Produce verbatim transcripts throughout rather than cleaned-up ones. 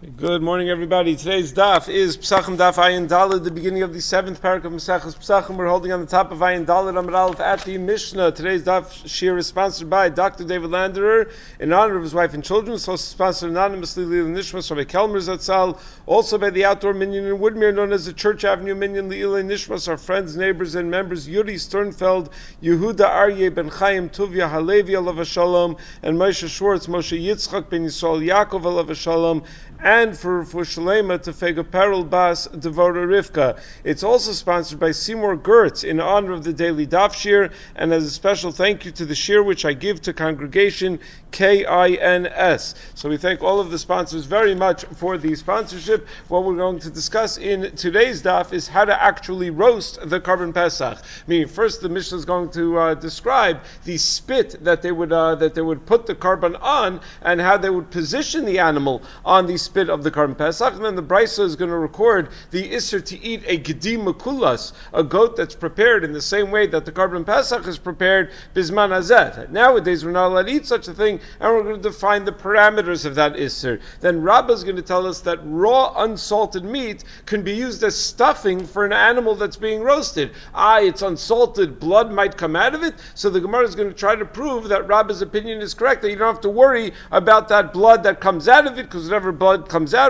Good morning, everybody. Today's daf is Pesachim Daf Ayin Daled, the beginning of the seventh parak of Maseches Pesachim. We're holding on the top of Ayin Daled Amud Aleph at the Mishnah. Today's daf shir is sponsored by Doctor David Landerer in honor of his wife and children. It's also sponsored anonymously Lil Nishmas Rabbi Kelmer Zatzal, also by the outdoor minyan in Woodmere known as the Church Avenue Minyan Lil Nishmas. Our friends, neighbors, and members Yuri Sternfeld, Yehuda Aryeh Ben Chaim Tuvia Halevi Alav Shalom, and Moshe Schwartz, Moshe Yitzchak Ben Yisrael Yaakov Alav Shalom, and for, for Shalema Tefega Peril Bas Devora Rivka. It's also sponsored by Seymour Gertz in honor of the daily Daf Shir, and as a special thank you to the Shir which I give to congregation K I N S. So we thank all of the sponsors very much for the sponsorship. What we're going to discuss in today's Daf is how to actually roast the Karban Pesach. Meaning, first the Mishnah is going to uh, describe the spit that they would uh, that they would put the Karban on, and how they would position the animal on the spit of the Karban Pesach, and then the Brisa is going to record the Isser to eat a Gedi Makulas, a goat that's prepared in the same way that the Karban Pesach is prepared Bizman Hazeh. Nowadays we're not allowed to eat such a thing, and we're going to define the parameters of that Isser. Then Rabbah is going to tell us that raw unsalted meat can be used as stuffing for an animal that's being roasted. Ah, it's unsalted, blood might come out of it, so the Gemara is going to try to prove that Rabbah's opinion is correct, that you don't have to worry about that blood that comes out of it, because whatever blood comes out,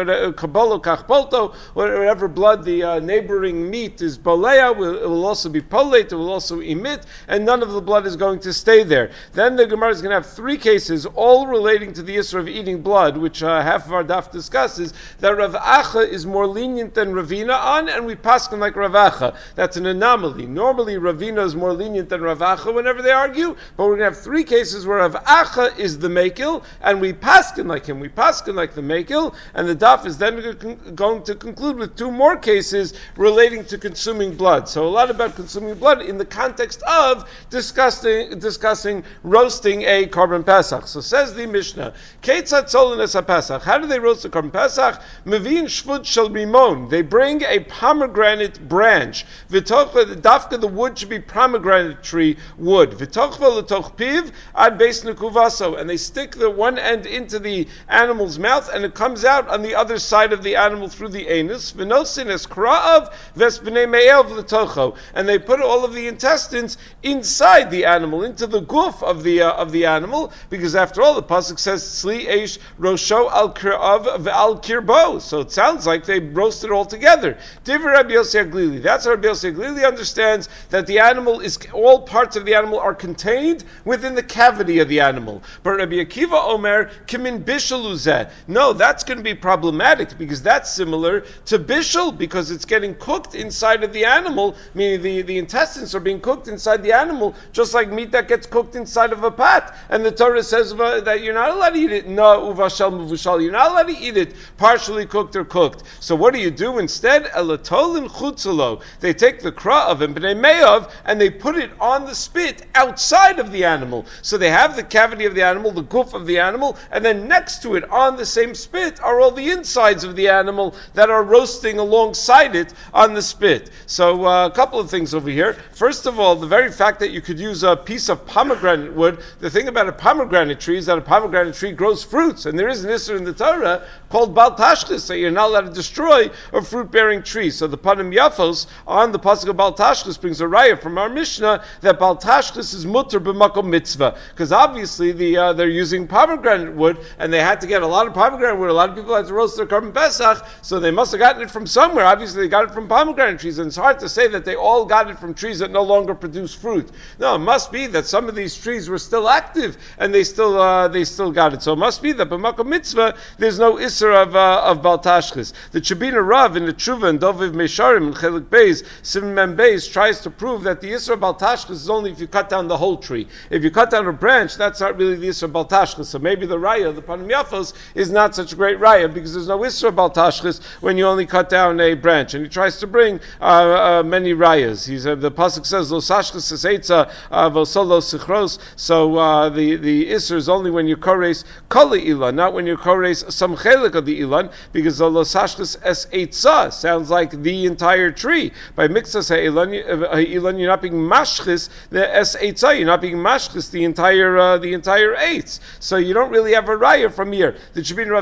kabolo kachpolto, whatever blood the uh, neighboring meat is bolea, will, it will also be polate, it will also emit, and none of the blood is going to stay there. Then the Gemara is going to have three cases, all relating to the issue of eating blood, which uh, half of our daf discusses, that Rav Acha is more lenient than Ravina on, and we paskin like Rav Acha. That's an anomaly. Normally Ravina is more lenient than Rav Acha whenever they argue, but we're going to have three cases where Rav Acha is the mekil, and we paskin like him. We paskin like the mekil, and the daf is then going to conclude with two more cases relating to consuming blood. So a lot about consuming blood in the context of discussing discussing roasting a Karban Pesach. So says the Mishnah, Keitzat Tzolin Pesach. How do they roast the Karban Pesach? Mevin Shvut Shel Rimon. They bring a pomegranate branch. V'tochva, dafka, the wood should be pomegranate tree wood. V'tochva l'toch piv ad beis nekuvaso. And they stick the one end into the animal's mouth, and it comes out on the other side of the animal through the anus. V'nosin es kra'av ves b'nei me'el v'letocho. And they put all of the intestines inside the animal, into the goof of the uh, of the animal, because after all, the pasuk says tzli eish rosho al kra'av v'al kirbo. So it sounds like they roasted all together. Divrei Rabbi Yossi Aglili. That's how Rabbi Yossi Aglili understands that the animal is, all parts of the animal are contained within the cavity of the animal. But Rabbi Akiva Omer kimin bishaluzeh. No, that's going to be problematic, because that's similar to bishul, because it's getting cooked inside of the animal, meaning the, the intestines are being cooked inside the animal, just like meat that gets cooked inside of a pot. And the Torah says that you're not allowed to eat it, no, uvashal muvushal, you're not allowed to eat it partially cooked or cooked. So what do you do instead? Elatolin chutzalo. They take the kra'av and b'nei me'av, and they put it on the spit outside of the animal. So they have the cavity of the animal, the goof of the animal, and then next to it, on the same spit, are all the insides of the animal that are roasting alongside it on the spit. So uh, a couple of things over here. First of all, the very fact that you could use a piece of pomegranate wood, the thing about a pomegranate tree is that a pomegranate tree grows fruits, and there is an issur in the Torah called Bal Tashchis, that you're not allowed to destroy a fruit-bearing tree. So the Panim Yafos on the pasuk of Bal Tashchis brings a raya from our Mishnah that Bal Tashchis is mutter b'makom mitzvah, because obviously the uh, they're using pomegranate wood, and they had to get a lot of pomegranate wood. A lot of people had to roast their Karban Pesach, so they must have gotten it from somewhere. Obviously they got it from pomegranate trees, and it's hard to say that they all got it from trees that no longer produce fruit. No, it must be that some of these trees were still active, and they still uh, they still got it. So it must be that b'makom mitzvah there's no isser of uh, of Bal Tashchis. The Chabina Rav in the Tshuva and Doviv Mesharim and Chelik Beis Sim Mem Beis tries to prove that the isser of Bal Tashchis is only if you cut down the whole tree. If you cut down a branch, that's not really the isser of Bal Tashchis. So maybe the raya, the Panim Yafos, is not such a great raya, because there's no isser of Bal Tashchis when you only cut down a branch. And he tries to bring uh, uh, many rayas. He's uh, the pasuk says lo sashchis eseitza v'solo sichros. So uh, the the isser is only when you kores koli ilan, not when you kores some chelik of the ilan, because lo sashchis es eitza sounds like the entire tree. By mixas ilan, ilan you're not being mashchis the es eitza, you're not being mashchis the entire uh, the entire eitz. So you don't really have a raya from here. The Shabin Rav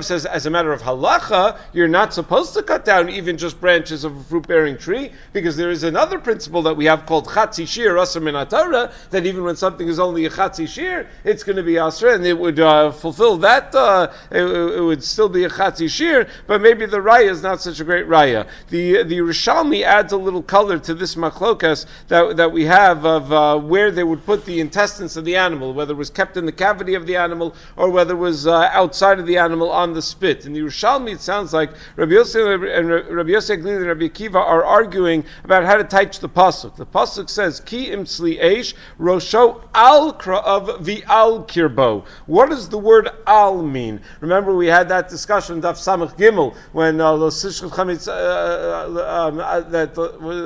says, as a matter of halacha, you're not supposed to cut down even just branches of a fruit-bearing tree, because there is another principle that we have called chatzi shir asr min haTorah, that even when something is only a chatzi shir, it's going to be asr, and it would uh, fulfill that, uh, it, it would still be a chatzi shir, but maybe the raya is not such a great raya. The the Rishalmi adds a little color to this machlokas that, that we have of uh, where they would put the intestines of the animal, whether it was kept in the cavity of the animal or whether it was uh, outside of the animal on the spit. In the Yerushalmi, it sounds like Rabbi Yosef and Rabbi Yosef Glili and Rabbi Akiva are arguing about how to teach the pasuk. The pasuk says, "Ki im tzli eish rosho al kra'av v'al kirbo." What does the word "al" mean? Remember, we had that discussion Daf Samach Gimel when uh, um, that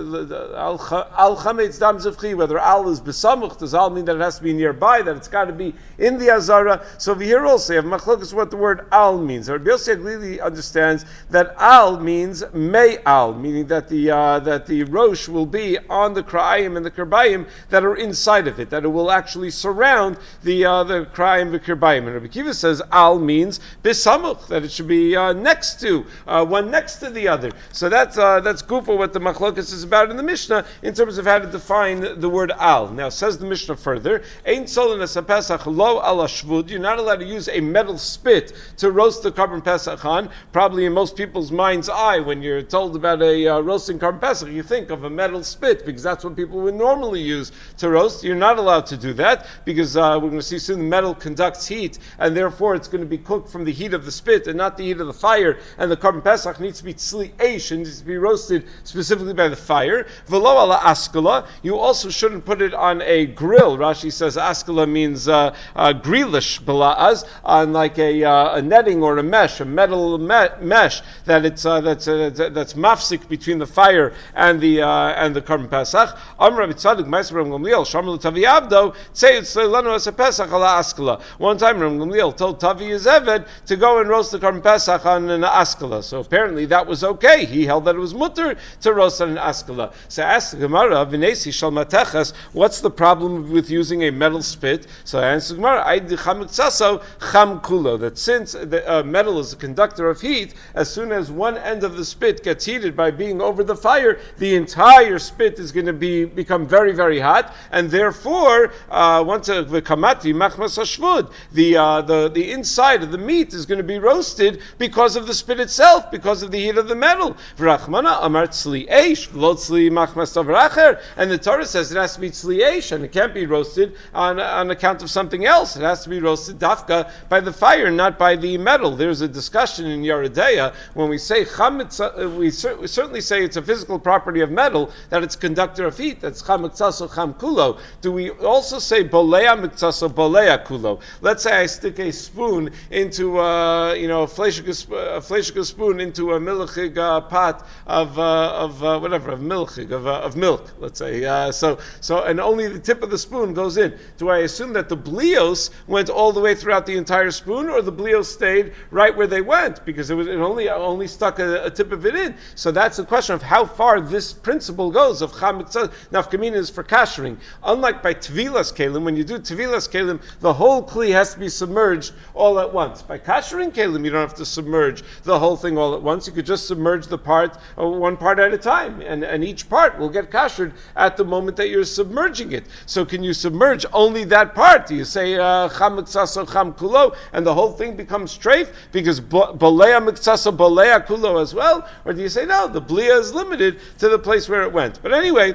al chametz dam zivchi, whether al is besamuch, does al mean that it has to be nearby, that it's got to be in the azara? So over here also, you have machlokes what the word al means. Rabbi Yosef Glili understands that al means may al, meaning that the uh, that the rosh will be on the kra'ayim and the kirbayim that are inside of it, that it will actually surround the uh, the kra'ayim and the kirbayim. And Rabbi Kiva says al means besamuch, that it should be uh, next to uh, one next to the other. So that's uh, that's gufa what the machlokes is about in the Mishnah in terms of how to define the word al. Now says the Mishnah further, Ein solin as a pesach lo al shvud. You're not allowed to use a metal spit to roast the carbon pesach on. Probably in most people's mind's eye, when you're told about a uh, roasting carbon pesach, you think of a metal spit because that's what people would normally use to roast. You're not allowed to do that because uh, we're going to see soon the metal conducts heat, and therefore it's going to be cooked from the heat of the spit and not the heat of the fire. And the carbon pesach needs to be tzli eish and needs to be roasted specifically by the fire. V'lo ala askala. You also shouldn't put it on a grill. Rashi says askala means uh, uh, grilish bala'az, on like a, uh, a netting or a mesh, a metal me- mesh that it's uh, that's uh, that's mafsik between the fire and the uh, and the carbon pesach. Amr Tzaddik Meiser Ram Gamliel Shamar Tavi Abdo say it's lanu as a pesach ala askala. One time Ram Gamliel told Tavi Yezeved to go and roast the carbon pesach on an askala. So apparently that was okay. He held that it was mutter to roast on an askala. So ask the Gemara, V'nesi shal matechas, what's the problem with using a metal spit? So I answer the Gemara, Aid cham miksaso cham kulo, that since the uh, metal is a conductor of heat, as soon as one end of the spit gets heated by being over the fire, the entire spit is going to be become very, very hot, and therefore, uh, once the kamati machmas hashvud, the uh, the the inside of the meat is going to be roasted because of the spit itself, because of the heat of the metal. V'rachmana amar tzli eish v'lo tzli machmas tavracher, and the Torah says it has to be tzli eish, and it can't be roasted on on account of something else. It has to be roasted dafka by the fire, not by the metal. There's a discussion in Yeridea when we say chametz, we, cer- we certainly say it's a physical property of metal that it's conductor of heat. That's chametzaso cham kulo. Do we also say bolea miktzaso bolea kulo? Let's say I stick a spoon into uh, you know a fleshika spoon into a milchig uh, pot of uh, of uh, whatever of milchig of uh, of milk. Let's say uh, so so and only the tip of the spoon goes in. Do I assume that the blios went all the way throughout the entire spoon, or the blios stayed right where they went because it was it only only stuck a, a tip of it in? So that's the question of how far this principle goes of chametz. Nafkamina is for kashering. Unlike by tevilas kelim, when you do tevilas kelim, the whole kli has to be submerged all at once. By kashering kelim, you don't have to submerge the whole thing all at once. You could just submerge the part, uh, one part at a time, and, and each part will get kashered at the moment that you're submerging it. So can you submerge only that part? Do you say cham miksaso cham kulo, and the whole thing becomes treif because bolea miksaso bolea kulo as well? Or do you say no, the blia is limited to the place where it went? But anyway,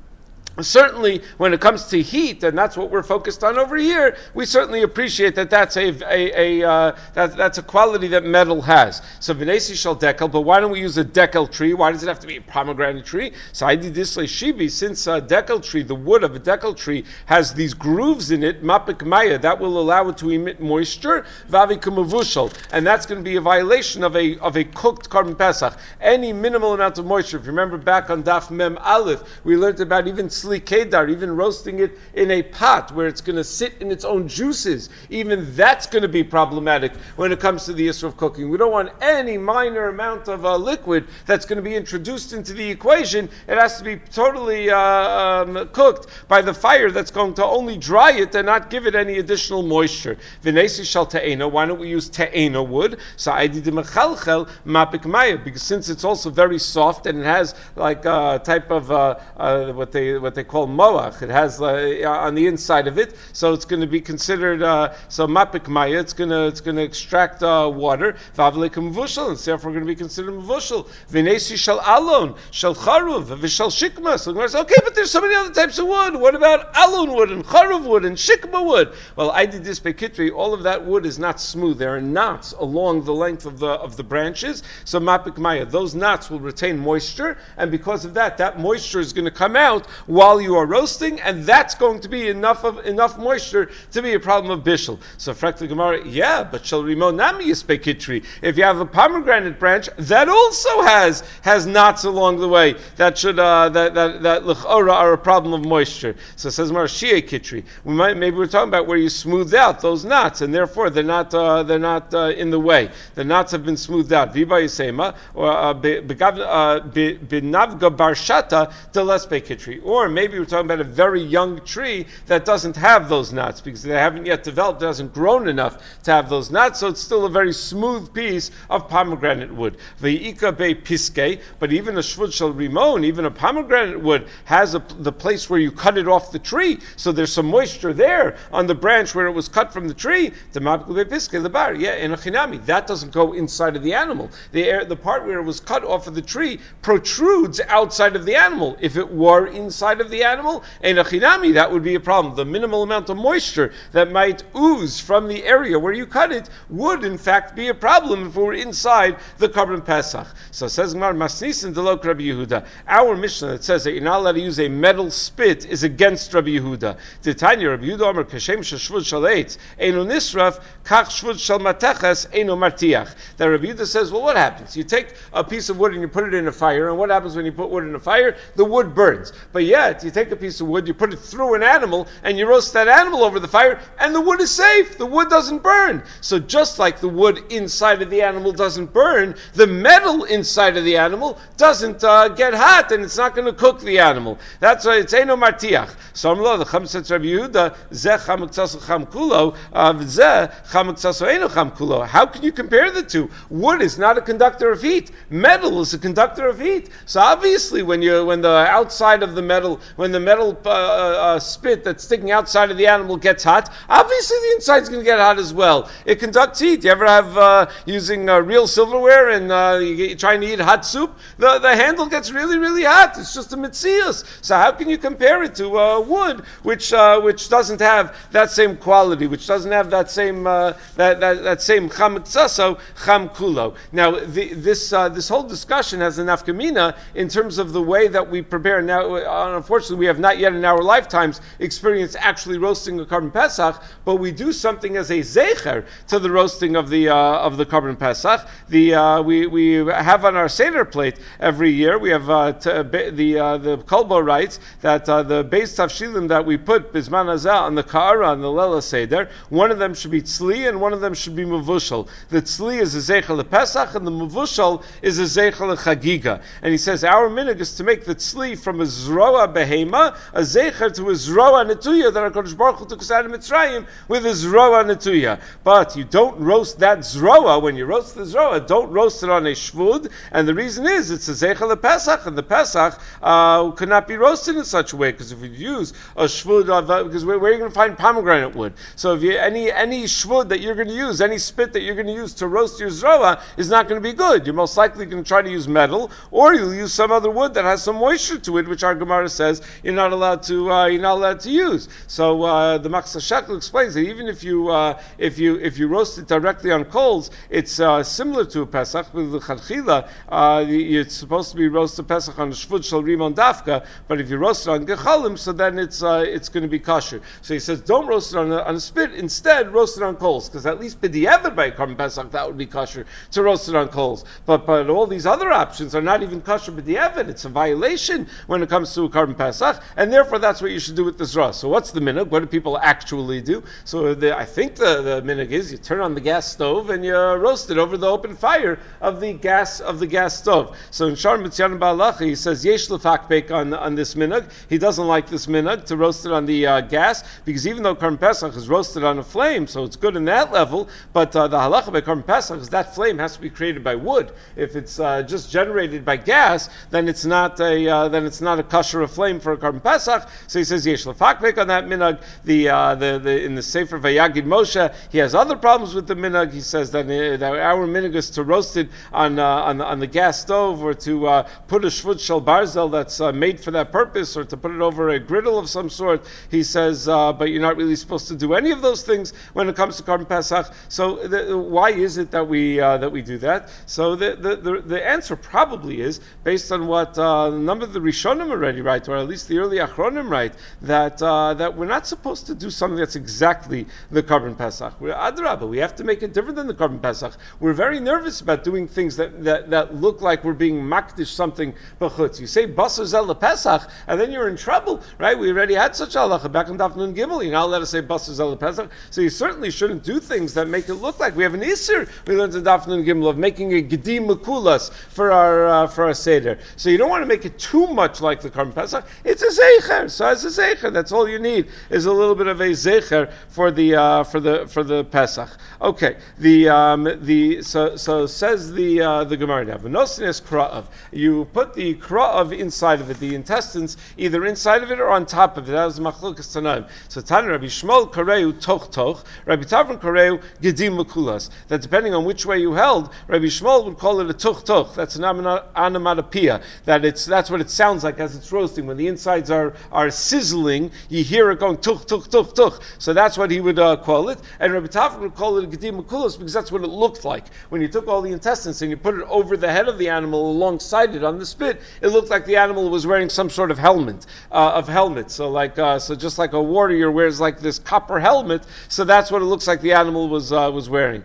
certainly, when it comes to heat, and that's what we're focused on over here, we certainly appreciate that that's a, a, a uh, that, that's a quality that metal has. So v'nesi shal dekel, but why don't we use a dekel tree? Why does it have to be a pomegranate tree? So I did this shibi, since a dekel tree, the wood of a dekel tree has these grooves in it, mapik maya, that will allow it to emit moisture, vavi kumuvushal, and that's going to be a violation of a of a cooked carbon pesach. Any minimal amount of moisture. If you remember back on Daf Mem Aleph, we learned about even tzli kedar, even roasting it in a pot where it's going to sit in its own juices, even that's going to be problematic when it comes to the issue of cooking. We don't want any minor amount of uh, liquid that's going to be introduced into the equation. It has to be totally uh, um, cooked by the fire that's going to only dry it and not give it any additional moisture. V'nesi shal te'ena, why don't we use te'ena wood? So I did mechalchel mapik maya, because since it's also very soft and it has like a type of uh, uh, what they what they call moach, it has uh, on the inside of it, so it's going to be considered uh, so mapik maya. It's going to it's going to extract uh, water. V'avlek mevushal, and therefore going to be considered mevushal. V'nesi shal alon shal charuv v'shal shikma. So the okay, but there's so many other types of wood. What about alon wood and charuv wood and shikma wood? Well, I did this bekitri. All of that wood is not smooth. There are knots along the length of the of the branches. So mapik maya, those knots will retain moisture, and because of that, that moisture is going to come out while you are roasting, and that's going to be enough of enough moisture to be a problem of bishul. So frakta gemara, yeah, but shall rimo nami is bekitri. If you have a pomegranate branch, that also has has knots along the way that should uh, that that that l'chora are a problem of moisture. So it says Mar Shia Kitri. We might maybe we're talking about where you smooth out those knots, and therefore they're not uh, they're not uh, in the way. The knots have been smoothed out. Viva Yisema or binavga barshata delespe Kitri. Or maybe we're talking about a very young tree that doesn't have those knots because they haven't yet developed, it hasn't grown enough to have those knots, so it's still a very smooth piece of pomegranate wood. Ve'ika be piske, but even a shvud shel rimon, even a pomegranate wood has a, the place where you cut it off the tree, so there's some moisture there on the branch where it was cut from the tree. Yeah, in a chinami, that doesn't go inside of the animal. The air, the part where it was cut off of the tree protrudes outside of the animal. If it were inside of the animal, in a chinami, that would be a problem. The minimal amount of moisture that might ooze from the area where you cut it would in fact be a problem if it were inside the Korban Pesach. So says Gemara, Masnisin delok Rabbi Yehuda. Our Mishnah that says that you're not allowed to use a metal spit is against Rabbi Yehuda. Titania Rabbi Yehuda Omer kashem sheshvud shaleitz einu nisraf kach shvud shal mateches einu martiach. That Rabbi Yehuda says, well, what happens? You take a piece of wood and you put it in a fire, and what happens when you put wood in a fire? The wood burns. But yet you take a piece of wood, you put it through an animal, and you roast that animal over the fire, and the wood is safe. The wood doesn't burn. So just like the wood inside of the animal doesn't burn, the metal inside of the animal doesn't uh, get hot, and it's not going to cook the animal. That's why it's eino martiach. So Amlo, the Chum says Rabbi Yehuda, zeh chamuktzas cham kulo, zeh chamuktzas eino cham kulo. How can you compare the two? Wood is not a conductor of heat. Metal is a conductor of heat. So obviously, when you when the outside of the metal, when the metal uh, uh, spit that's sticking outside of the animal gets hot, obviously the inside is going to get hot as well. It conducts heat. You ever have uh, using uh, real silverware and uh, you're trying to eat hot soup? The the handle gets really really hot. It's just a mitzias. So how can you compare it to uh, wood, which uh, which doesn't have that same quality, which doesn't have that same uh, that, that that same cham tzaso cham kulo? Now the, this uh, this whole discussion has an nafkamina in terms of the way that we prepare. Now, uh, unfortunately, we have not yet in our lifetimes experienced actually roasting a Korban Pesach, but we do something as a zecher to the roasting of the uh, of the Korban Pesach. The uh, we we have on our seder plate every year. We have uh, t- the uh, the Kolbo writes that uh, the beis tavshilim that we put bisman hazeh on the ka'ara on the lela seder, one of them should be tzli and one of them should be mevushal. The tzli is a zecher le Pesach and the mevushal is a zecher le chagiga. And he says our minhag is to make the tzli from a zroa behema, a zecher to a zroa netuya that HaKadosh Baruch Hu took us out of Mitzrayim with a zroa netuya. But you don't roast that zroa. When you roast the zroa, don't roast it on a shvud. And the reason is it's a zecher le Pesach, and the Pesach uh, could not be roasted in such a way, because if you use a shvud, of, uh, because where, where are you going to find pomegranate wood? So if you any any shvud that you're going to use, any spit that you're going to use to roast your zroa is not going to be good. You're most likely going to try to use metal, or you'll use some other wood that has some moisture to it, which our Gemara says you're not allowed to uh, you're not allowed to use. So uh, the Machzor Shekel explains that even if you uh, if you if you roast it directly on coals, it's uh, similar to a Pesach. With the Chadchila, uh, it's supposed to be roasted Pesach on a shvud shel rimon dafka, but if you roast it on gechalim, so then it's uh, it's going to be kosher. So he says don't roast it on a, on a spit. Instead, roast it on coals, because at least b'diavad by Korban Pesach that would be kosher to roast it on coals. But but all these other options are not even kosher b'diavad. It's a violation when it comes to a Korban Korban Pesach, and therefore that's what you should do with the zra. So what's the minhag? What do people actually do? So the, I think the, the minhag is you turn on the gas stove and you roast it over the open fire of the gas of the gas stove. So in Shar Mitzyan Ba'alacha he says yesh lefak bake on on this minhag. He doesn't like this minhag to roast it on the uh, gas, because even though Korban Pesach is roasted on a flame, so it's good in that level, but uh, the halacha by Korban Pesach is that flame has to be created by wood. If it's uh, just generated by gas, then it's not a uh, then it's not a kosher flame for a Korban Pesach. So he says yesh lefak bake on that minhag. The, uh, the the in the Sefer Vayagid Moshe, he has other problems with the minhag. He says that, uh, that our minhag is to roast it on uh, on, the, on the gas stove, or to uh, put a shvut shel barzel that's uh, made for that purpose, or to put it over a griddle of some sort. He says, uh, but you're not really supposed to do any of those things when it comes to Korban Pesach. So the, why is it that we uh, that we do that? So the, the the the answer probably is based on what uh, a number of the Rishonim already write, or at least the early Achronim write, that uh, that we're not supposed to do something that's exactly the Korban Pesach. We're adrabah. We have to make it different than the Korban Pesach. We're very nervous about doing things that, that, that look like we're being makdish something b'chutz. You say basar zel Pesach, and then you're in trouble, right? We already had such halacha back in Daf Nun Gimel. You're not allowed to say basar zel Pesach, so you certainly shouldn't do things that make it look like we have an isur. We learned in Daf Nun Gimel of making a gedi mekulas for our uh, for our seder. So you don't want to make it too much like the Korban Pesach. It's a zeicher, so it's a zeicher. That's all you need is a little bit of a zeicher for the uh, for the for the Pesach. Okay, the um, the so so says the uh, the Gemara now. V'nosines kra'av. You put the kra'av inside of it, the intestines, either inside of it or on top of it. That was machlokas tanaim. So Tana Rabbi Shmuel kareu toch toch, Rabbi Tavron kareu gedim mekulas. That depending on which way you held, Rabbi Shmuel would call it a toch toch. That's an onomatopoeia. That it's that's what it sounds like as it's roasting. When the insides are are sizzling, you hear it going toch toch toch toch. So that's what he would uh, call it. And Rabbi Tavron would call it a gedim mekulas because that's what it looked like when you took all the intestines and you put it over the head of the animal alongside it on the spit. It looked like the animal was wearing some sort of helmet uh, of helmet. So like uh, so just like a warrior wears like this copper helmet. So that's what it looks like the animal was uh, was wearing.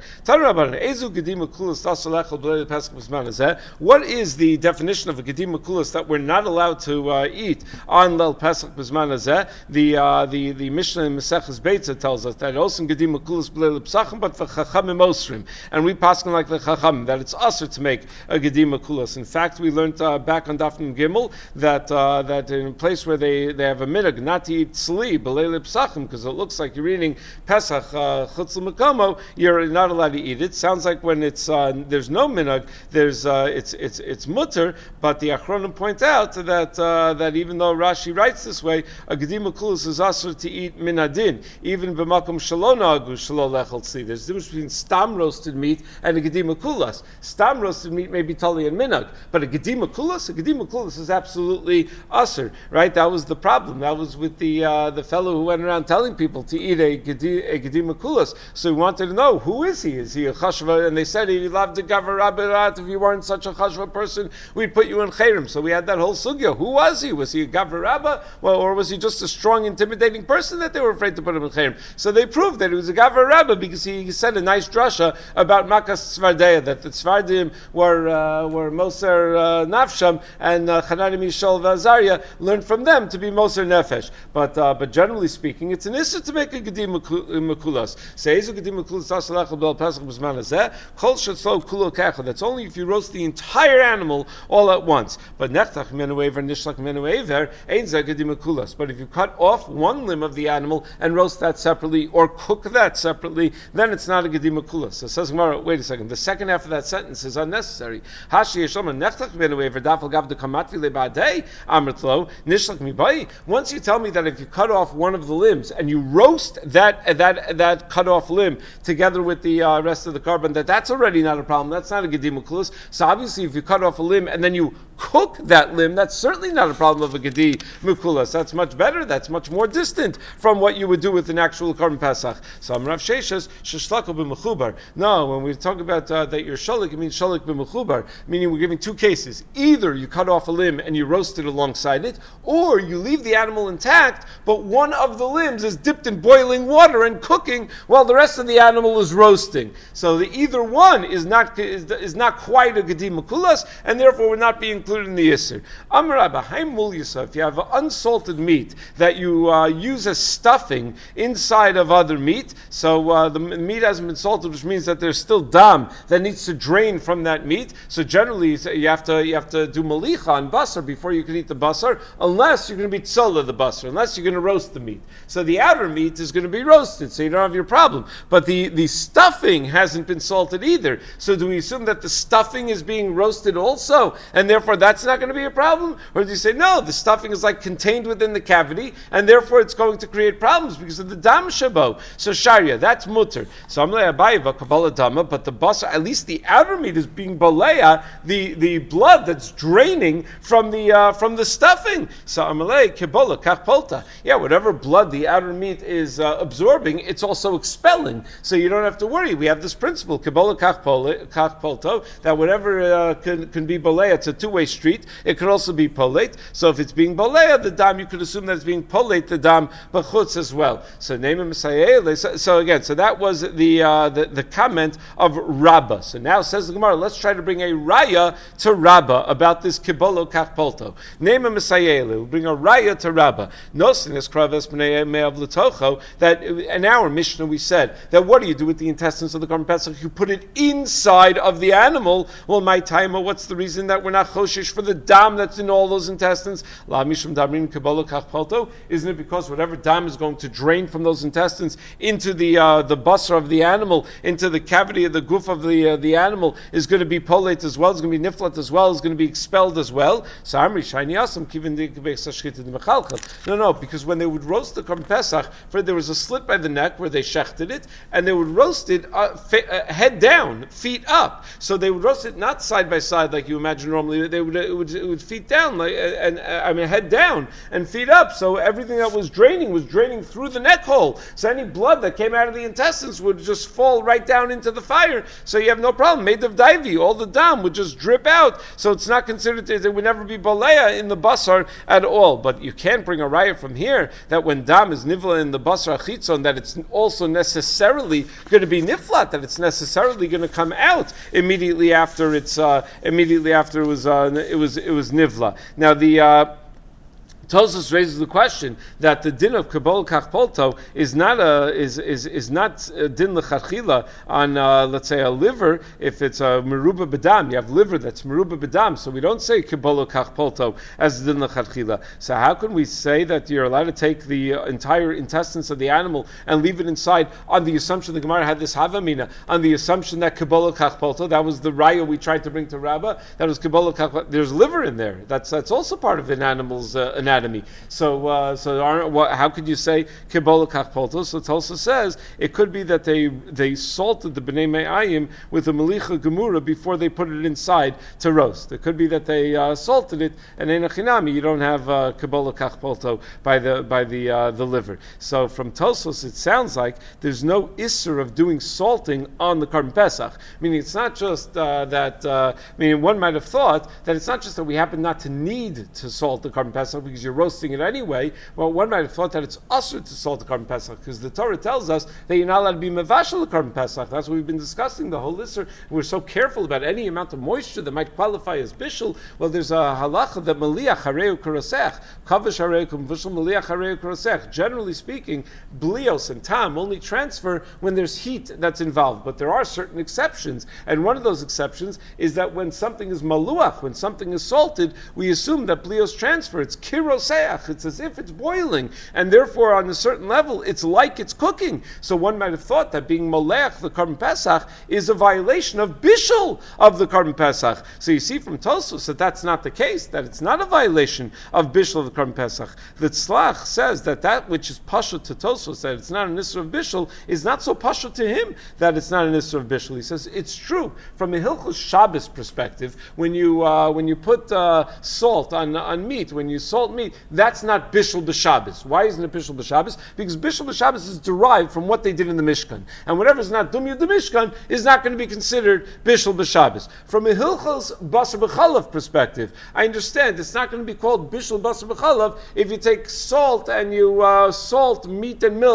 What is the definition of a gedim mekulas that we're not allowed to uh, eat on Leil Pesach b'zman hazeh? The uh, the the Mishnah in Maseches Beitza tells us that also gedim mekulas b'leil psachim, but for chachamim osrim, and we paskin like the chachamim that it's usher to make a gedim mekulas. In fact, we learned uh, back on Daf Nun Gimel that uh, that in a place where they, they have a minhag not to eat tzli b'leil psachim because it looks like you're eating Pesach chutz l'makomo, you're not allowed to eat it. Sounds like when it's uh, there's no minhag, there's uh, it's it's it's mutter, but the Achronim point out that uh, that even though Rashi writes this way, a gedim mekulas is usher to eat minadin, even b'makom shelo nagu shelo lechol tzli. There's a difference between stam roasted meat and a gedim mekulas. Stam roasted meat may be tali and minhag, but a gedim mekulas, a gedim mekulas is absolutely usher, right? That was the problem. That was with the uh, the fellow who went around telling people to eat a gedim a gedim mekulas. So we wanted to know, who is he? Is he a chashva? And they said he loved the gavar rabbirat. If you weren't such a chashva person, we'd put you in chayrim. So we had that whole sugya. Who was he? Was he a gavar rabba? Well, or was he just a strong, intimidating person that they were afraid to put him in chayrim? So they proved that he was a gavar rabba because he said a nice drasha about makas tzvardeya, that the tzvardim were uh, were moser uh, nafsham, and uh, Chananim, Yishol, Vazariah learned from them to be moser nefesh. But uh, but generally speaking, it's an issue to make a gedim mekulas. Says a gedim mekulas asalach bel pesach b'zman hazeh kol shetzlo kulo kecha. That's only if you roast the entire animal all at once. But nechtach menu aver nishlach menu aver ein zeh gedim mekulas. But if you cut off one limb of the animal and roast that separately or cook that separately, then it's not a gedim mekulas. So says Gemara, wait a second. The second half of that sentence is unnecessary. Hashi yeshom nechtach menu aver dafal gav de kamatvi lebadei amritlo nishlach mibai. Once you tell me that if you cut off one of the limbs and you roast that that that cut off limb together with the uh, rest of the carbon, that that's already not a problem. That's not a gedim mekulas. So obviously, if you cut off a limb and then you cook that limb, that's certainly not a problem of a gedim mekulas. That's much better. That's much more distant from what you would do with an actual carbon pesach. So I'm Rav Sheshes sheshlako b'mechubar. No, when we talk about uh, that you're shalik, it means shalik b'mechubar, meaning we're giving two cases. Either you cut off a limb and you roast it alongside it, or you leave the animal intact, but one of the limbs is dipped in boiling water and cooking while the rest of the animal is roasting. So the either one is not is, is not quite a gedim mekulas, and therefore would not be included in the Yisr. Amar Abba, Haim Mul Yisra, if you have unsalted meat that you uh, use as stuffing inside of other meat, so uh, the meat hasn't been salted, which means that there's still dam that needs to drain from that meat. So generally, you have to you have to do malicha on basar before you can eat the basar, unless you're going to be tzola the basar, unless you're going to roast the meat. So the outer meat is going to be roasted, so you don't have your problem. But the, the stuffing hasn't been salted either. So do we assume that the stuffing is being roasted also, and therefore that's not going to be a problem? Or do you say, no, the stuffing is like contained within the cavity, and therefore it's going to create problems because of the dam shabo. So sharia, that's mutter. So I'm like abayiva kabbalah dama, but the basar, at least the outer meat is being balea, the, the blood that's draining from the uh, from the stuffing. So I'm like kabbalah kachpolta. Yeah, whatever blood the outer meat is uh, absorbing, it's also expelling. So you don't have to worry. We have this principle, kabbalah kachpolto, that whatever uh, can, can be balea, it's a two-way street. It could also be polate. So if it's being balea, the dam, you could assume that it's being polate, the dam, but chutz as well. So name him so, so again, so that was the, uh, the the comment of Rabbah. So now says the Gemara, let's try to bring a raya to Rabbah about this kibolo kachpolto. Name him we'll bring a raya to Rabbah. Nosin is kraves b'nei me'av l'tocho, that in our Mishnah we said that what do you do with the intestines of the Korban Pesach? You put it inside of the animal. Well, my timer, what's the reason that we're not choshish for the dam that's in all those intestines? La mishum damrin kibolo kachpolto. Isn't it because whatever dam is going to drain from those intestines into the uh, the basar of the animal, into the cavity of the goof of the uh, the animal, is going to be polate as well, it's going to be niflat as well, it's going to be expelled as well. So Amri shayni asam kivin de shchita de mechalchel. No, no, because when they would roast the Korban Pesach, for there was a slit by the neck where they shechted it, and they would roast it uh, fa- uh, head down, feet up. So they would roast it not side by side like you imagine normally. They would it would, it would feet down, like uh, and uh, I mean head down and feet up. So everything that was draining was draining through the neck hole. So any blood that came out of the intestines would just fall right down into the fire. So you have no problem. Made of divey, all the dam would just drip out. So it's not considered, it would never be balea in the basar at all. But you can't bring a raya from here that when dam is nivla in the basar achitzon, that it's also necessarily going to be niflat, that it's necessarily going to come out immediately after it's uh, immediately after it was uh, it was it was nivla. Now the uh, Tosfos raises the question that the din of kabbalah kachpolto is not a is is is not a din lechatchila on uh, let's say a liver. If it's a meruba bedam, you have liver that's meruba bedam, so we don't say kabbalah kachpolto as din lechatchila. So how can we say that you're allowed to take the entire intestines of the animal and leave it inside on the assumption the Gemara had this havamina on the assumption that kabbalah kachpolto, that was the raya we tried to bring to Rabbah, that was kabbalah kachpolto. There's liver in there. That's that's also part of an animal's uh, anatomy. So, uh, so aren't, what, how could you say kibola kachpolto? So Tosfos says it could be that they they salted the bnei me'ayim with a melicha gemura before they put it inside to roast. It could be that they uh, salted it, and in a chinami you don't have uh, kibola kachpolto by the by the uh, the liver. So from Tosfos it sounds like there's no isser of doing salting on the Korban Pesach. Meaning it's not just uh, that. Uh, I mean, one might have thought that it's not just that we happen not to need to salt the Korban Pesach because you're roasting it anyway. Well, one might have thought that it's usher to salt the Korban Pesach because the Torah tells us that you're not allowed to be mevashel the Korban Pesach. That's what we've been discussing the whole isser. We're so careful about any amount of moisture that might qualify as bishul. Well, there's a halacha that maliach hareu kurasech, kavish hareu kumvishul maliach hareu kurasech. Generally speaking, blios and tam only transfer when there's heat that's involved, but there are certain exceptions, and one of those exceptions is that when something is maluach, when something is salted, we assume that blios transfer. It's kiroseach. It's as if it's boiling, and therefore on a certain level it's like it's cooking. So one might have thought that being molech the Korban Pesach is a violation of bishul of the Korban Pesach. So you see from Tosfos that that's not the case, that it's not a violation of bishul of the Korban Pesach. The Tzlach says that that which is pashut to Tosfos, that it's not an issur of bishul, is not so pashut to him that it's not an issur of bishul. He says it's true from a Hilchos Shabbos perspective. When you uh, when you put uh, salt on on meat, when you salt meat, that's not bishul b'Shabbos. Why isn't it bishul b'Shabbos? Because bishul b'Shabbos is derived from what they did in the Mishkan, and whatever is not dumya the Mishkan is not going to be considered bishul b'Shabbos. From a Hilchos Basar b'Chalav perspective, I understand it's not going to be called bishul Basar b'Chalav if you take salt and you uh, salt meat and milk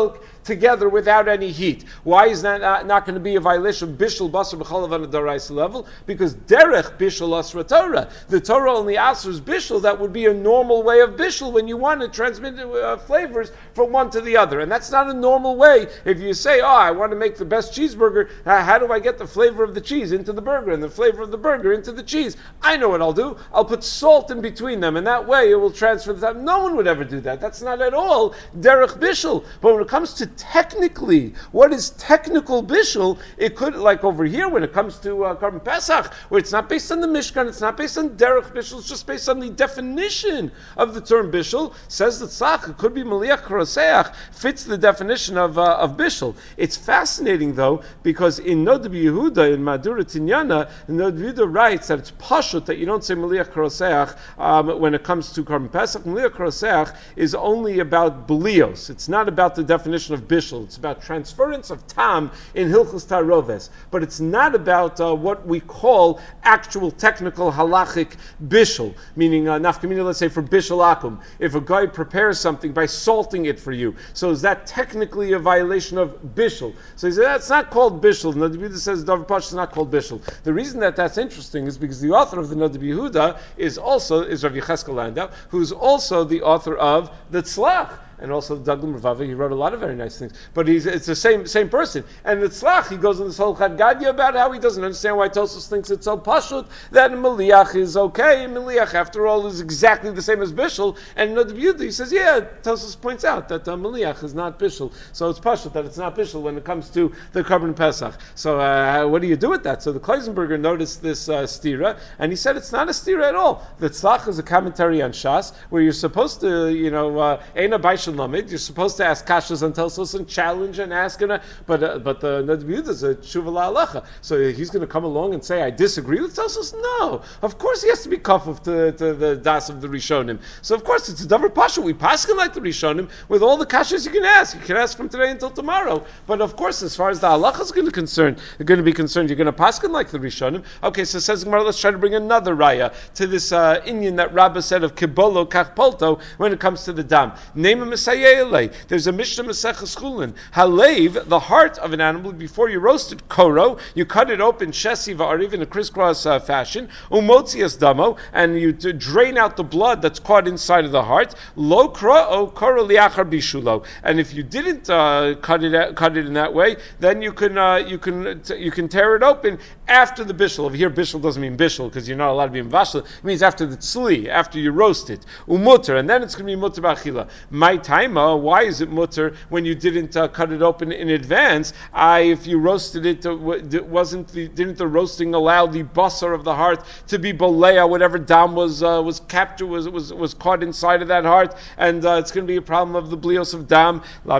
together without any heat. Why is that not, not going to be a violation of bishul basar b'chalav on a daraisa level? Because derech bishul asra Torah. The Torah only asks bishul. That would be a normal way of bishul when you want to transmit uh, flavors from one to the other. And that's not a normal way. If you say, oh, I want to make the best cheeseburger, uh, how do I get the flavor of the cheese into the burger and the flavor of the burger into the cheese? I know what I'll do. I'll put salt in between them, and that way it will transfer the time. No one would ever do that. That's not at all derech bishul. But when it comes to technically, what is technical bishul, it could, like over here, when it comes to uh, Korban Pesach, where it's not based on the Mishkan, it's not based on derech bishul, it's just based on the definition of the term bishul, says that tzach, it could be maliach karoseach, fits the definition of uh, of bishul. It's fascinating though, because in Nod Yehuda, in Madura Tinyana, Nod Yehuda writes that it's pashut that you don't say maliach karoseach um, when it comes to Korban Pesach. Maliach karoseach is only about belios. It's not about the definition of bishul. It's about transference of tam in Hilchos Taroves. But it's not about uh, what we call actual technical halachic bishul, meaning uh, nafkamina, let's say for bishul akum. If a guy prepares something by salting it for you, so is that technically a violation of bishul? So he said, that's not called bishul. Nod Yehuda says Davar Pash is not called bishul. The reason that that's interesting is because the author of the Nod Yehuda is also, is Rav Yecheskel Landau, who's also the author of the Tzlach. And also Daglim Ravavi, he wrote a lot of very nice things. But he's it's the same same person. And the Tzlach, he goes in this whole Chad Gadya about how he doesn't understand why Tosfos thinks it's so pashut that Meliach is okay. Meliach, after all, is exactly the same as Bishul. And Nod Yehuda, he says, yeah, Tosfos points out that uh, Meliach is not Bishul. So it's pashut that it's not Bishul when it comes to the Korban Pesach. So uh, what do you do with that? So the Kleisenberger noticed this uh, stira, and he said it's not a stira at all. The Tzlach is a commentary on Shas, where you're supposed to, you know, uh, Eina Baishal Lamed, you're supposed to ask kashas on Tosfos and challenge and ask, and but uh, but the Nod Yehuda is a tshuva la'alacha, so he's going to come along and say I disagree with Tosfos. No, of course he has to be kafuf to, to the das of the Rishonim. So of course it's a davar pasha. We paskin like the Rishonim with all the kashas you can ask. You can ask from today until tomorrow. But of course, as far as the halacha is going to concern, you're going to be concerned. You're going to paskin like the Rishonim. Okay, so says Gemara, let's try to bring another raya to this uh, Inyan that Rabbah said of kibolo kachpolto when it comes to the dam. Name a Messiah. There's a Mishnah Maseches Chulin. Halev, the heart of an animal, before you roast it, koro, you cut it open, shesi va'ariv, in a crisscross uh, fashion, umotzias damo, and you d- drain out the blood that's caught inside of the heart, lo kra'o koro liachar bishulo. And if you didn't uh, cut it cut it in that way, then you can uh, you can t- you can tear it open after the bishul. Over here, bishul doesn't mean bishul because you're not allowed to be in vashel. It means after the tzli, after you roast it, umuter, and then it's going to be muter b'achila. My time. Why is it mutter when you didn't uh, cut it open in advance? I, if you roasted it, uh, wasn't the, didn't the roasting allow the basar of the heart to be bolea, whatever dam was uh, was captured was was was caught inside of that heart, and uh, it's going to be a problem of the blios of dam.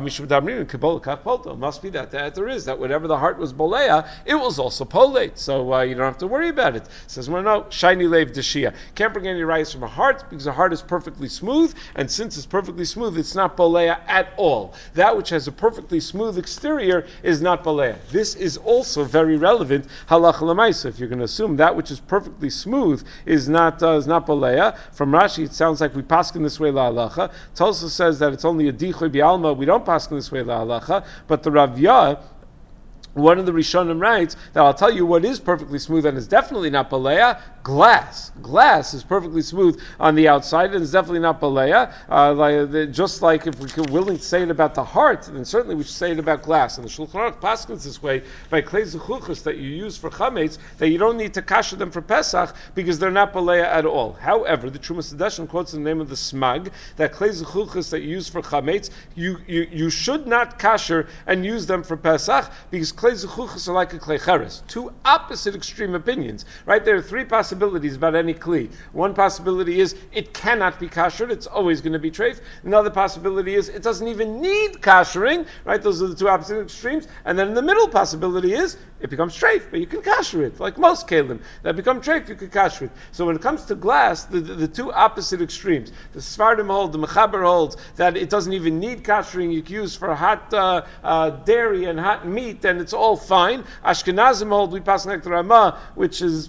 It must be that, that there is that whatever the heart was bolea, it was also polate, so uh, you don't have to worry about it. It says, well, no, shiny leiv deshia. Can't bring any rice from a heart because the heart is perfectly smooth, and since it's perfectly smooth, it's not bolea at all. That which has a perfectly smooth exterior is not balea. This is also very relevant halacha l'maisa. If you're going to assume that which is perfectly smooth is not uh, is not balea, from Rashi it sounds like we paskin this way la'alacha. Tosfos says that it's only a dichoy bi'alma. We don't paskin this way la'alacha, but the Ravya, one of the Rishonim, writes that I'll tell you what is perfectly smooth and is definitely not balea. Glass. Glass is perfectly smooth on the outside and is definitely not balea. Uh, like, just like if we're willing to say it about the heart, then certainly we should say it about glass. And the Shulchan Aruch paskins this way by klei zechuchos that you use for chametz, that you don't need to kasher them for Pesach because they're not balea at all. However, the Trumas Hadashim quotes in the name of the Smag that klei zechuchos that you use for chametz, you, you, you should not kasher and use them for Pesach because klei zechuchos are like a klei cheres. Two opposite extreme opinions. Right? There are three possibilities about any kli. One possibility is it cannot be kashered, it's always going to be treif. Another possibility is it doesn't even need kashering, right? Those are the two opposite extremes. And then the middle possibility is it becomes treif, but you can kasher it, like most kalim. That become treif, you can kasher it. So when it comes to glass, the, the, the two opposite extremes, the Sfardim hold, the Mechaber holds, that it doesn't even need kashering, you can use for hot uh, uh, dairy and hot meat, and it's all fine. Ashkenazim hold, we pass like the Ramah, which is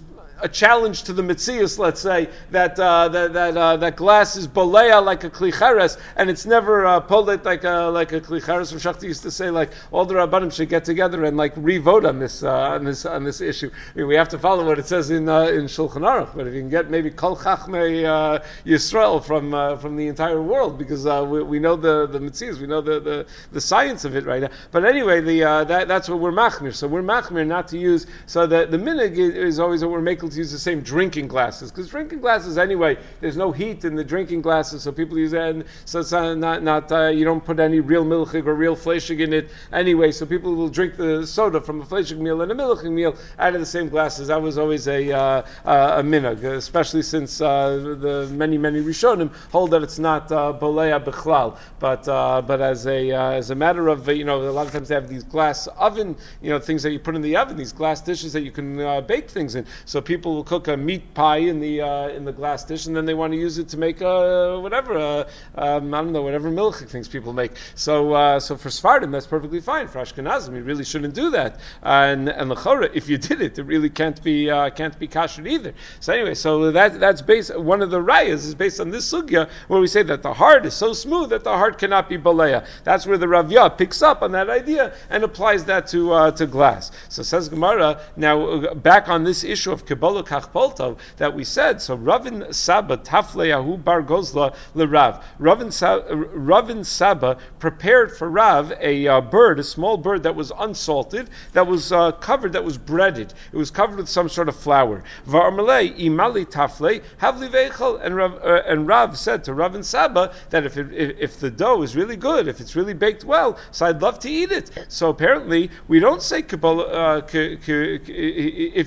a challenge to the Metzius, let's say, that uh, that that, uh, that glass is bolea like a klicheres, and it's never uh, polit like a like a klicheres. Rav Shachti used to say, like, all the rabbanim should get together and like re-vote on this uh, on this on this issue. I mean, we have to follow what it says in uh, in Shulchan Aruch, but if you can get maybe kol chachmei uh, Yisrael from uh, from the entire world, because uh, we, we know the the Metzius, we know the, the, the science of it right now. But anyway, the uh, that, that's what we're machmir. So we're machmir not to use. So the the minig is, is always that we're making to use the same drinking glasses, because drinking glasses anyway, there's no heat in the drinking glasses, so people use that. And so it's uh, not not uh, you don't put any real milchig or real fleshig in it anyway. So people will drink the soda from a fleshig meal and a milchig meal out of the same glasses. That was always a uh, uh, a minig, especially since uh, the many many Rishonim hold that it's not uh, bolea bechlal, but uh, but as a uh, as a matter of uh, you know, a lot of times they have these glass oven, you know, things that you put in the oven, these glass dishes that you can uh, bake things in. So people will cook a meat pie in the uh, in the glass dish, and then they want to use it to make uh, whatever uh, um, I don't know, whatever milchik things people make. So uh, so for Sephardim that's perfectly fine. For Ashkenazim, you really shouldn't do that. Uh, and and l'chora, if you did it, it really can't be uh, can't be kosher either. So anyway, so that that's based. One of the rayas is based on this sugya where we say that the heart is so smooth that the heart cannot be balea. That's where the Rav Yah picks up on that idea and applies that to uh, to glass. So says Gemara, now uh, back on this issue of Kabbalah Kachpolto that we said, so Ravin Saba Tafleyahu Bar Gozla LeRav. Ravin, Sa- Ravin Saba prepared for Rav a uh, bird, a small bird that was unsalted, that was uh, covered, that was breaded. It was covered with some sort of flour. Va'armalei imali tafle havli veichel. And Rav uh, and Rav said to Ravin Saba that if, it, if if the dough is really good, if it's really baked well, so I'd love to eat it. So apparently we don't say Kabbalah, uh, k- k- if, if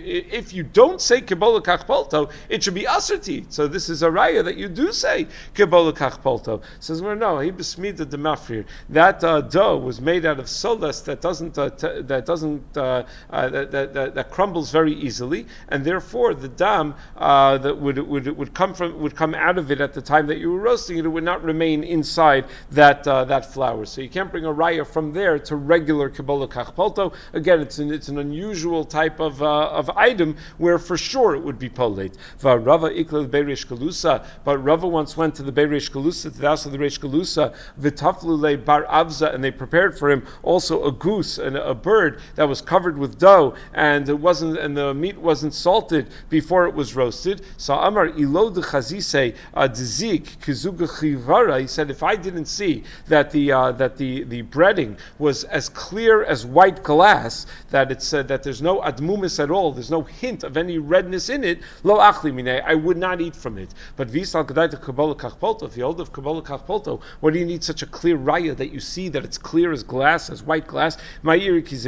if you don't say Kabbalah Kachpolto, it should be aser to eat. So this is a raya that you do say Kabbalah Kachpolto. Says, well, no, he besmida demafrir. That uh, dough was made out of solas that doesn't uh, t- that doesn't uh, uh, that, that, that, that crumbles very easily, and therefore the dam uh, that would would would come from would come out of it at the time that you were roasting it. It would not remain inside that uh, that flour. So you can't bring a raya from there to regular Kabbalah Kachpolto. Again, it's an it's an unusual type of uh, of item where for sure it would be polate. Rava iklal beirish galusa, but Rava once went to the beirish galusa, to the house of the reish galusa, v'taflule bar avza, and they prepared for him also a goose and a bird that was covered with dough, and it wasn't, and the meat wasn't salted before it was roasted. So Amar ilo de chazise dezik kizuga chivara. He said, if I didn't see that the uh, that the, the breading was as clear as white glass, that it said that there's no admumis at all, there's no hint of any redness in it, lo achli minei, I would not eat from it. But visal kedai to Kabbalah Kachpolto, if you hold of Kabbalah Kachpolto, what do you need such a clear raya that you see that it's clear as glass, as white glass? Even if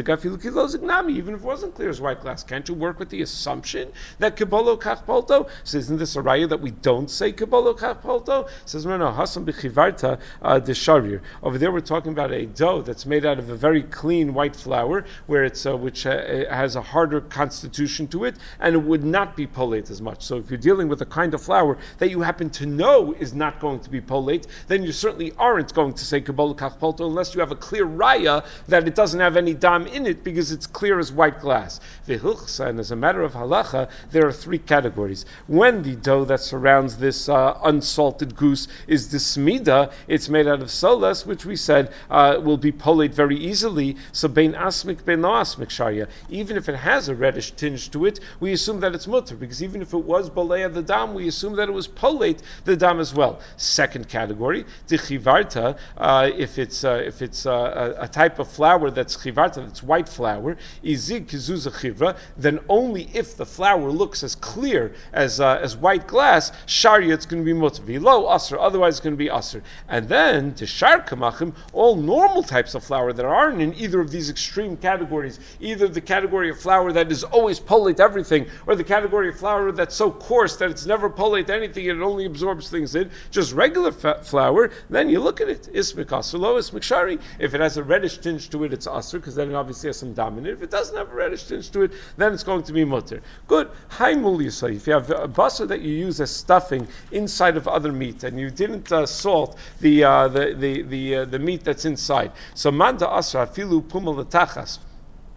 it wasn't clear as white glass, can't you work with the assumption that Kabbalah Kachpolto? So isn't this a raya that we don't say Kabbalah Kachpolto? Says no, no, Hasam b'chivarta desharir. Over there we're talking about a dough that's made out of a very clean white flour, where it's uh, which uh, has a harder constitution to it, and it would not be polate as much. So if you're dealing with a kind of flour that you happen to know is not going to be polate, then you certainly aren't going to say Kabbalah Kachpolto unless you have a clear raya that it doesn't have any dam in it because it's clear as white glass. And as a matter of halacha, there are three categories. When the dough that surrounds this uh, unsalted goose is the smida, it's made out of solas, which we said uh, will be polate very easily. So bein asmik, bein lo asmik sharia. Even if it has a reddish tinge to it, we assume that it's mutter, because even if it was balea the dam, we assume that it was polate the dam as well. Second category, the chivarta, uh, if it's uh, if it's uh, a, a type of flour that's chivarta, that's white flour, izig kizuza chivra, then only if the flour looks as clear as uh, as white glass, sharia, it's going to be mutter. V'lo aser, otherwise it's going to be aser. And then to shar kamachim, all normal types of flour that aren't in either of these extreme categories, either the category of flour that is always polate everything, or the category of flour that's so coarse that it's never polate anything and it only absorbs things in, just regular fa- flour, then you look at it, ismik aser, lo ismik shari. If it has a reddish tinge to it, it's aser, because then it obviously has some dam in it. If it doesn't have a reddish tinge to it, then it's going to be mutter. Good. Hi mulisay. If you have a basar that you use as stuffing inside of other meat, and you didn't uh, salt the uh, the the the, uh, the meat that's inside, so manda asra filu pumal tachas.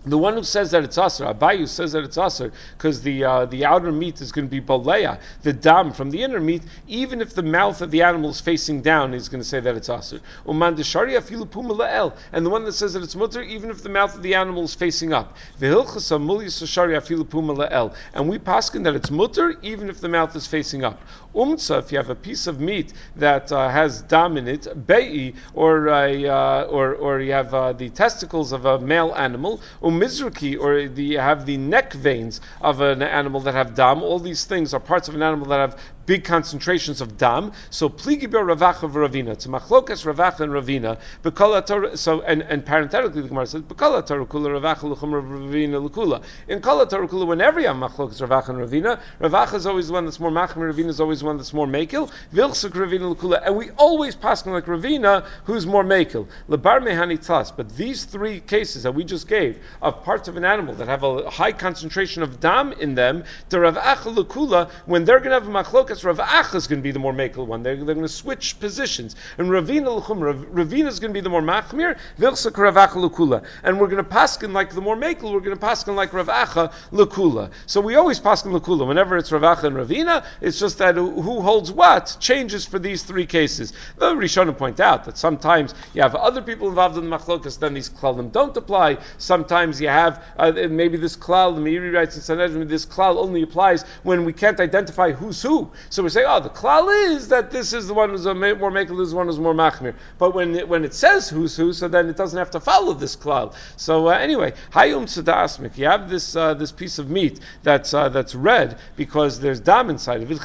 The one who says that it's asr, Abayu says that it's asr, because the uh, the outer meat is going to be boleya, the dam from the inner meat, even if the mouth of the animal is facing down, he's going to say that it's asr. Uman deshari afilu puma la'el, and the one that says that it's mutter, even if the mouth of the animal is facing up. V'hilchasa mulyas shari afilu puma la'el, and we paskin that it's mutter, even if the mouth is facing up. Umtza, if you have a piece of meat that uh, has dam in it, be'i, or a, uh, or or you have uh, the testicles of a male animal, umizruki, or the, you have the neck veins of an animal that have dam. All these things are parts of an animal that have big concentrations of dam. So pligi ber ravacha v'ravina. It's machlokas ravacha and ravina. So and, and parenthetically the Gemara says bekala Torah kula ravacha l'chum ravina l'kula. In kala Torah kula, whenever you have machlokas ravacha and ravina, ravacha is always the one that's more machmir, ravina is always the one that's more makil. Vilchsuk ravina l'kula, and we always pass like ravina, who's more makil. Lebar mehani tlas. But these three cases that we just gave of parts of an animal that have a high concentration of dam in them, the ravacha l'kula, when they're going to have a machlokas, Rav Acha is going to be the more makel one. They're, they're going to switch positions. And Ravina l'chum, Ravina is going to be the more machmir, Vilchsak Rav Acha l'kula. And we're going to paskin like the more makel, we're going to paskin like Rav Acha l'kula. So we always paskin l'kula. Whenever it's Rav Acha and Ravina, it's just that who holds what changes for these three cases. The Rishonim point out that sometimes you have other people involved in the machlokas, then these klalim don't apply. Sometimes you have, uh, maybe this klal, the Meiri writes in Sanhedrin, this klal only applies when we can't identify who's who. So we say, oh, the klal is that this is the one who's a more makel, this is the one who's more machmir. But when it, when it says who's who, so then it doesn't have to follow this klal. So uh, anyway, hayum tzedasmik, you have this uh, this piece of meat that's uh, that's red because there's dam inside of it.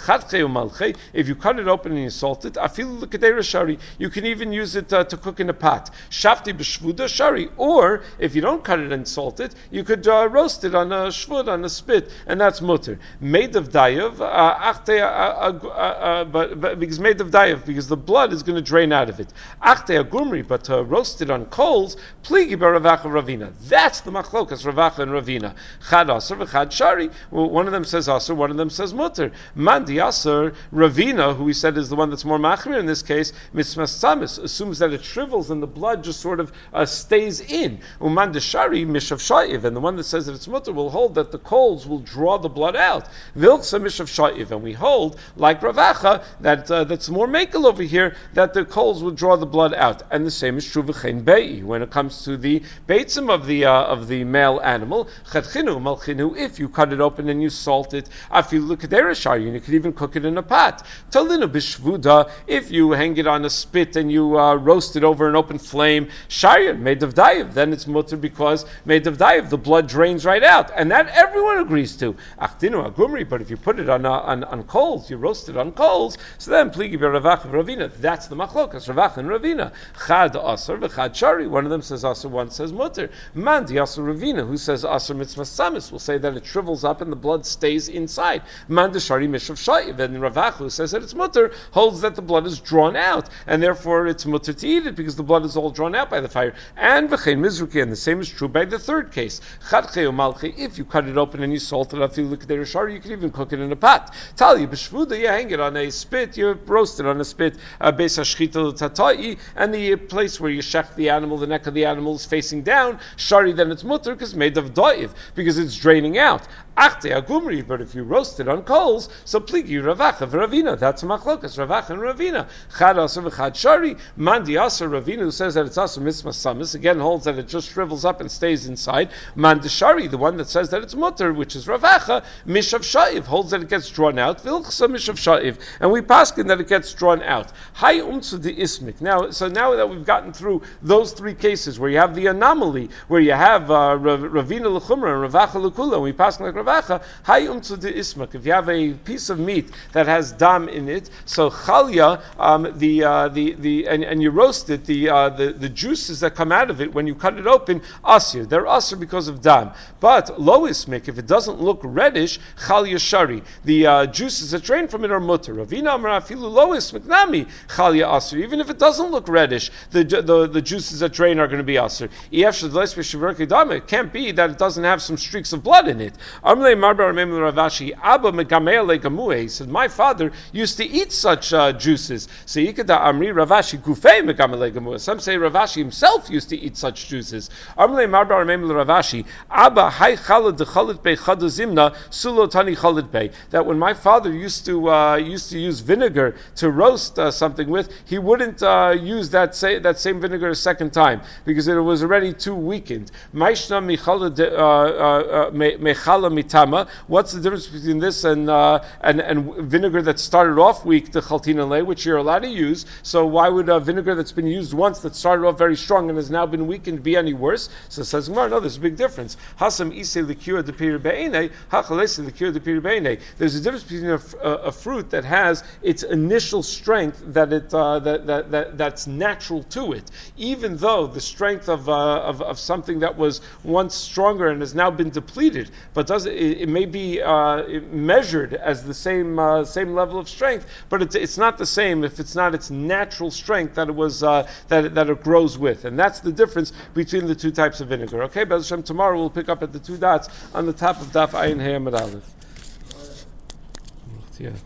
If you cut it open and you salt it, afilu l'kedera shari, you can even use it uh, to cook in a pot. Shafti b'shvuda shari, or if you don't cut it and salt it, you could uh, roast it on a shvud, on a spit, and that's mutter. Made of dayav, uh, achte. Uh, Uh, uh, uh, but, but because made of dayav, because the blood is going to drain out of it. Achte agumri, but to roast it on coals, pligi ber ravacha ravina. That's the machlokas ravacha and ravina. Chad aser v'chad shari. Well, one of them says aser, one of them says mutter. Mandi aser ravina, who we said is the one that's more machmir in this case, mitzvah samis, assumes that it shrivels and the blood just sort of uh, stays in. Umandi shari mishav sha'iv, and the one that says that it's mutter will hold that the coals will draw the blood out. Vilksa mishav sha'iv, and we hold like Ravacha, that uh, that's more makel over here, that the coals will draw the blood out, and the same is true v'chein be'i when it comes to the beitzim of the uh, of the male animal. Chadchinu malchinu, if you cut it open and you salt it, afilu l'kedera shari, and you could even cook it in a pot. Talinu b'shvuda, if you hang it on a spit and you uh, roast it over an open flame, shari made of dayav, then it's mutter because made of dayav, the blood drains right out, and that everyone agrees to. Achdinu agumri, but if you put it on uh, on, on coals, you roast it on coals, so then pligi ber ravacha ravina. That's the machlokas ravacha and ravina. Chad aser v'chad shari. One of them says aser, one says mutter. Mandi aser ravina, who says aser mitzvah samis, will say that it shrivels up and the blood stays inside. Mandi shari mishav sha'iv. And ravacha, who says that it's mutter, holds that the blood is drawn out, and therefore it's mutter to eat it because the blood is all drawn out by the fire. And v'chein mizruki, and the same is true by the third case. Chad cheu malchi, if you cut it open and you salt it, afilu l'kedera shari, you can even cook it in a pot. Tali b'shvuda, you hang it on a spit, you roast it on a spit, beis hashchita l'tatai, and the place where you shech the animal, the neck of the animal is facing down, shari, then it's mutter because it's made of da'iv, because it's draining out. Achte agumri, but if you roast it on coals, so pligi ravacha v'ravina, that's a machlokas, ravacha and ravina. Chad aser v'chad shari, mandi aser ravina, who says that it's aser mitzvah samis, again holds that it just shrivels up and stays inside. Mandi shari, the one that says that it's mutter, which is ravacha, mishav sha'iv, holds that it gets drawn out, vilchsa mishav sha'iv, and we paskin that it gets drawn out. Hay umtzu de ismik. Now, so now that we've gotten through those three cases where you have the anomaly, where you have uh, ravina l'chumra and ravacha l'kula, and we paskin like ravacha, hay umtzu de ismik. If you have a piece of meat that has dam in it, so chalya, um, the uh, the the and, and you roast it, the, uh, the the juices that come out of it when you cut it open, asir, they're asir because of dam. But lo ismik, if it doesn't look reddish, chalya shari, the uh, juices that drain from it are mutter. Ravina amar afilu lois miknami chalya aser. Even if it doesn't look reddish, the the, the juices that drain are going to be aser. It can't be that it doesn't have some streaks of blood in it. Amar Amle Marbar Memel Ravashi Abba Megamele Gamue. He said, my father used to eat such uh, juices. So Yikada Amri Ravashi Gufei Megamele Gamue. Some say Ravashi himself used to eat such juices. Amle Marbar Memel Ravashi Abba Hai Chalad de Chalad Bei Chadazimna Sulotani Chalad Bei. That when my father used to uh, used to use vinegar to roast uh, something with, he wouldn't uh, use that say, that same vinegar a second time because it was already too weakened. Maishna Michala Mechala Mitama. What's the difference between this and uh, and and vinegar that started off weak, the Chaltina Le, which you're allowed to use? So why would uh, vinegar that's been used once that started off very strong and has now been weakened be any worse? So it says Gemara, no, there's a big difference. Hasam Ise Likura de Pir Be'ene, Hachalese Likura de Pir Be'ene. There's a difference between a, a, a fruit that has its initial strength that it uh, that, that that that's natural to it, even though the strength of uh, of, of something that was once stronger and has now been depleted, but does it, it may be uh, measured as the same uh, same level of strength, but it's it's not the same if it's not its natural strength that it was uh, that that it grows with, and that's the difference between the two types of vinegar. Okay, Be'ez Hashem, tomorrow we'll pick up at the two dots on the top of Daf Ayin Hey Amud Aleph. Yeah.